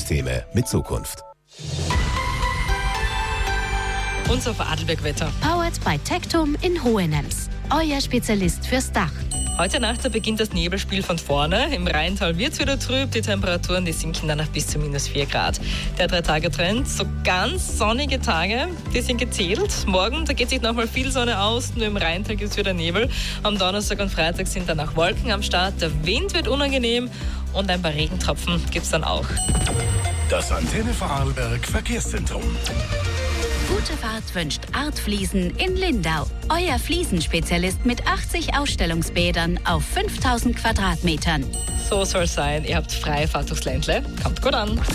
Systeme mit Zukunft. Unser Vorarlberg-Wetter. Powered by Tectum in Hohenems. Euer Spezialist fürs Dach. Heute Nacht beginnt das Nebelspiel von vorne. Im Rheintal wird es wieder trüb. Die Temperaturen sinken dann auf bis zu -4 Grad. Der 3-Tage-Trend, so ganz sonnige Tage, die sind gezählt. Morgen, da geht sich nochmal viel Sonne aus. Nur im Rheintal gibt es wieder Nebel. Am Donnerstag und Freitag sind dann auch Wolken am Start. Der Wind wird unangenehm und ein paar Regentropfen gibt es dann auch. Das Antenne Vorarlberg Verkehrszentrum. Gute Fahrt wünscht Art Fliesen in Lindau. Euer Fliesenspezialist mit 80 Ausstellungsbädern auf 5000 Quadratmetern. So soll es sein. Ihr habt freie Fahrt durchs Ländle. Kommt gut an.